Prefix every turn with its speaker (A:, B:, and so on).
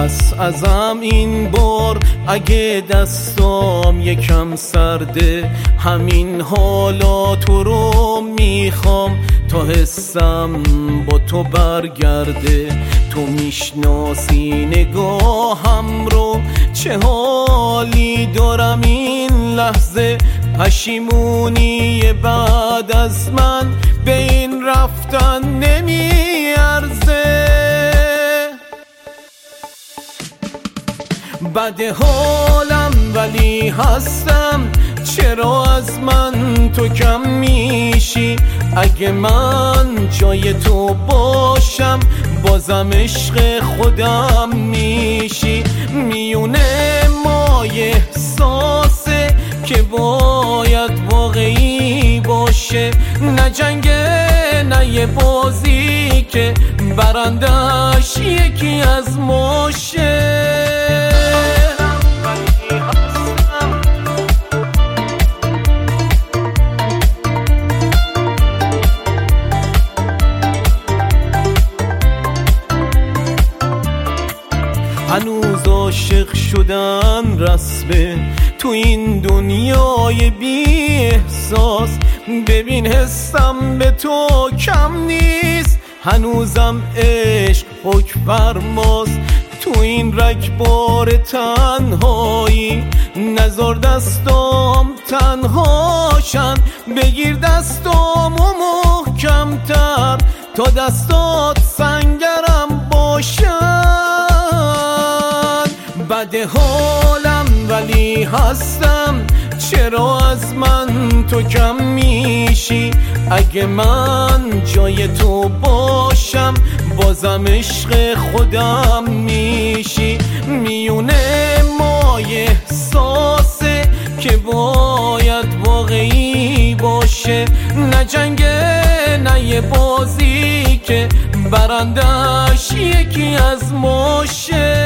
A: پس ازم این بار اگه دستام یکم سرده، همین حالا تو رو میخوام تا حسم با تو برگرده. تو میشناسی نگاهم رو، چه حالی دارم این لحظه. پشیمونی بعد از من به این رفتن نمیارزه. بد حالم ولی هستم، چرا از من تو کم میشی؟ اگه من جای تو باشم بازم عشق خودم میشی. میونه ما احساسه که باید واقعی باشه، نه جنگه نه یه بازی که برندش یکی از ماشه. هنوز عاشق شدن رسمه تو این دنیای بی احساس. ببین حسم به تو کم نیست، هنوزم عشق حکم فرماست. تو این رگبار تنهایی نذار دستام تنهاشن. بگیر دستامو محکمتر تا دستات سنگرم باشن. بد حالم ولی هستم، چرا از من تو کم میشی؟ اگه من جای تو باشم بازم عشق خودم میشی. میونه ما احساسه که باید واقعی باشه، نه جنگه نه یه بازی که برندش یکی از ماشه.